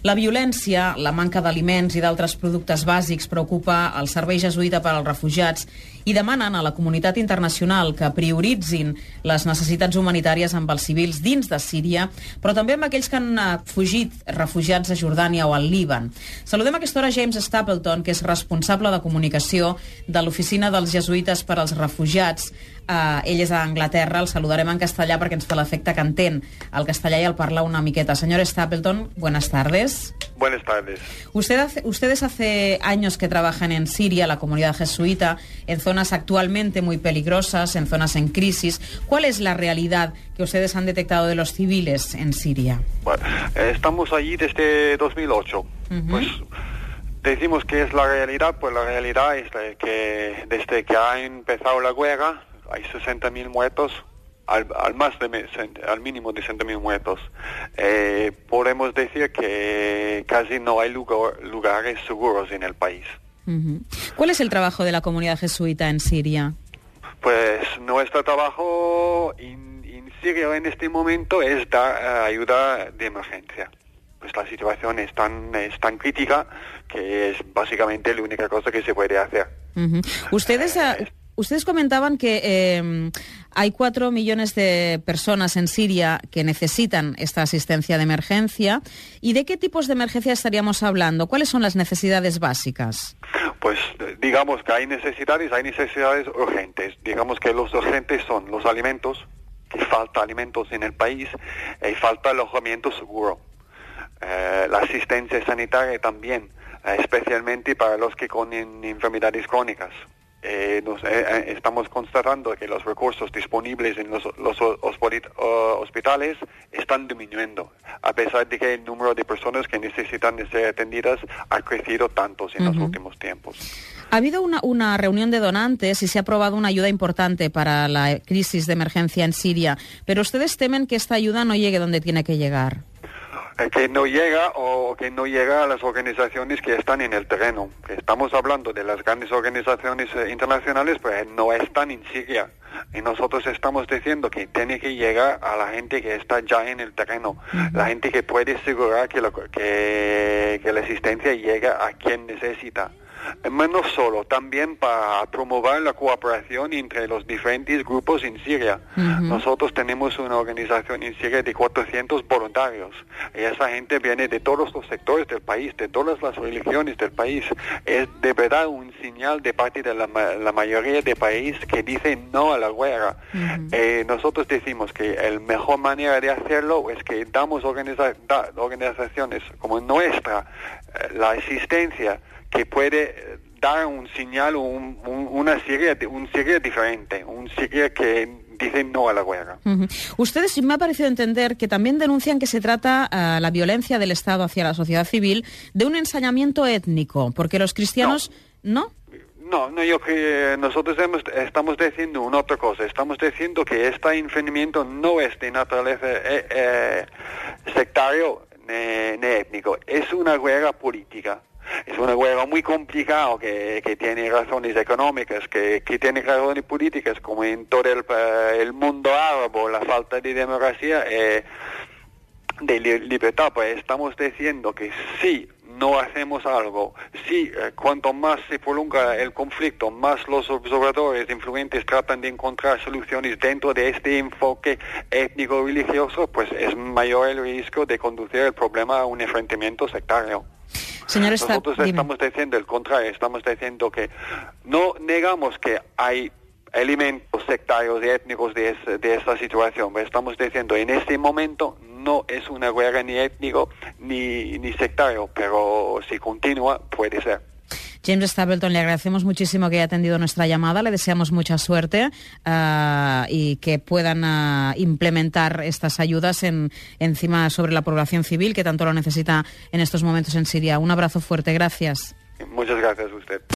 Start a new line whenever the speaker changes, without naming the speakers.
La violència, la manca d'aliments i d'altres productes bàsics preocupa el Servei Jesuïta per als Refugiats i demanen a la comunitat internacional que prioritzin les necessitats humanitàries amb els civils dins de Síria, però també amb aquells que han fugit refugiats a Jordània o al Líban. Saludem a aquesta hora James Stapleton, que és responsable de comunicació de l'Oficina dels Jesuïtes per als Refugiats. Ell és a Anglaterra, el saludarem en castellà perquè ens fa l'efecte que entén el castellà i el parla una miqueta. Señor Stapleton, buenas tardes.
Buenas tardes.
Ustedes hace años que trabajan en Siria, la comunidad jesuita, en zonas actualmente muy peligrosas, en zonas en crisis. ¿Cuál es la realidad que ustedes han detectado de los civiles en Siria?
Bueno, estamos allí desde 2008. Pues decimos que es la realidad, pues la realidad es que desde que ha empezado la guerra hay 60.000 muertos, al mínimo de 60.000 muertos. Podemos decir que casi no hay lugares seguros en el país.
¿Cuál es el trabajo de la comunidad jesuita en Siria?
Pues nuestro trabajo en Siria en este momento es dar ayuda de emergencia. Pues la situación es tan crítica que es básicamente la única cosa que se puede hacer.
Ustedes comentaban que hay 4 millones de personas en Siria que necesitan esta asistencia de emergencia. ¿Y de qué tipos de emergencia estaríamos hablando? ¿Cuáles son las necesidades básicas?
Pues digamos que hay necesidades urgentes. Digamos que los urgentes son los alimentos, que falta alimentos en el país, y falta alojamiento seguro. La asistencia sanitaria también, especialmente para los que con enfermedades crónicas. Estamos constatando que los recursos disponibles en los hospitales están disminuyendo, a pesar de que el número de personas que necesitan ser atendidas ha crecido tanto en los últimos tiempos.
Ha habido una reunión de donantes y se ha aprobado una ayuda importante para la crisis de emergencia en Siria, pero ustedes temen que esta ayuda no llegue donde tiene que llegar.
Que no llega a las organizaciones que están en el terreno. Estamos hablando de las grandes organizaciones internacionales, pues no están en Siria. Y nosotros estamos diciendo que tiene que llegar a la gente que está ya en el terreno, la gente que puede asegurar que la asistencia llega a quien necesita. No solo, también para promover la cooperación entre los diferentes grupos en Siria. Nosotros tenemos una organización en Siria de 400 voluntarios. Y esa gente viene de todos los sectores del país, de todas las religiones del país. Es de verdad un señal de parte de la mayoría del país que dice no a la guerra. Nosotros decimos que la mejor manera de hacerlo es que damos organizaciones como nuestra, la asistencia, que puede dar un señal, una Siria diferente, un Siria que dice no a la guerra.
Ustedes, me ha parecido entender que también denuncian que se trata la violencia del Estado hacia la sociedad civil de un ensañamiento étnico, porque los cristianos... ¿No?
No, yo que nosotros estamos diciendo una otra cosa. Estamos diciendo que este enfrentamiento no es de naturaleza sectario ni étnico, es una guerra política. Es una guerra muy complicada que tiene razones económicas, que tiene razones políticas, como en todo el mundo árabe, la falta de democracia, de libertad. Pues estamos diciendo que si no hacemos algo, si cuanto más se prolonga el conflicto, más los observadores influyentes tratan de encontrar soluciones dentro de este enfoque étnico-religioso, pues es mayor el riesgo de conducir el problema a un enfrentamiento sectario. Nosotros estamos diciendo el contrario, estamos diciendo que no negamos que hay elementos sectarios y étnicos de esta situación, pero estamos diciendo en este momento no es una guerra ni étnico ni sectario, pero si continúa puede ser.
James Stapleton, le agradecemos muchísimo que haya atendido nuestra llamada, le deseamos mucha suerte y que puedan implementar estas ayudas encima sobre la población civil que tanto lo necesita en estos momentos en Siria. Un abrazo fuerte, gracias.
Muchas gracias a usted.